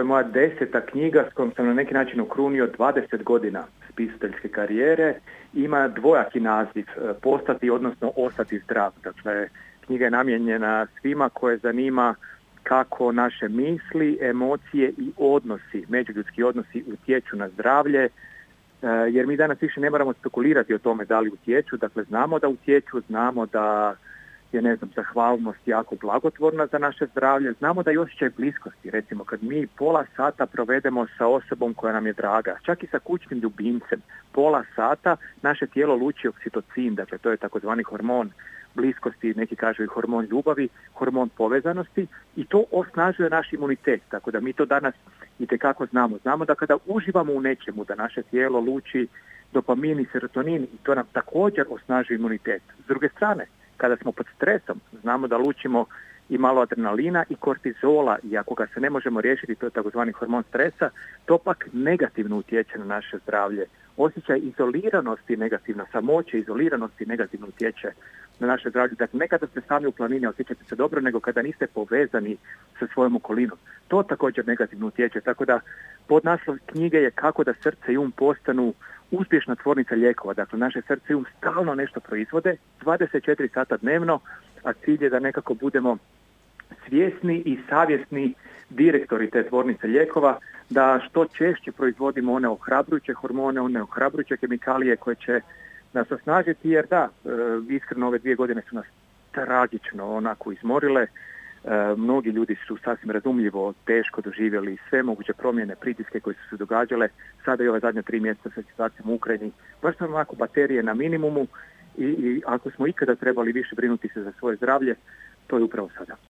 je moja 10. knjiga s kojom sam na neki način okrunio 20 godina spisateljske karijere. Ima dvojaki naziv, postati odnosno ostati zdrav. Dakle, knjiga je namijenjena svima koje zanima kako naše misli, emocije i odnosi, međuljudski odnosi utječu na zdravlje, jer mi danas više ne moramo spekulirati o tome da li utječu. Dakle, znamo da utječu, znamo da je, zahvalnost jako blagotvorna za naše zdravlje, znamo da je osjećaj bliskosti. Recimo, kad mi pola sata provedemo sa osobom koja nam je draga, čak i sa kućnim ljubimcem, pola sata naše tijelo luči oksitocin, dakle to je takozvani hormon bliskosti, neki kažu i hormon ljubavi, hormon povezanosti, i to osnažuje naš imunitet. Tako da mi to danas itekako znamo. Znamo da kada uživamo u nečemu, da naše tijelo luči dopamin i serotonin, i to nam također osnažuje imunitet. S druge strane, kada smo pod stresom, znamo da lučimo i malo adrenalina i kortizola, i ako ga se ne možemo riješiti, to je takozvani hormon stresa, to pak negativno utječe na naše zdravlje. Osjećaj izoliranosti negativno, samoće izoliranosti negativno utječe na naše zdravlje. Dakle, ne kada ste sami u planini osjećate se dobro, nego kada niste povezani sa svojom okolinom. To također negativno utječe. Tako da podnaslov knjige je kako da srce i um postanu uspješna tvornica lijekova. Dakle, naše srce i um stalno nešto proizvode, 24 sata dnevno, a cilj je da nekako budemo svjesni i savjesni direktori te tvornice lijekova, da što češće proizvodimo one ohrabrujuće hormone, one ohrabrujuće kemikalije koje će nas osnažiti, jer da, iskreno ove 2 godine su nas tragično onako izmorile. Mnogi ljudi su sasvim razumljivo teško doživjeli sve moguće promjene, pritiske koje su se događale. Sada i ove zadnje 3 mjeseca sa situacijom u Ukrajini, baš su onako baterije na minimumu, i ako smo ikada trebali više brinuti se za svoje zdravlje, to je upravo sada.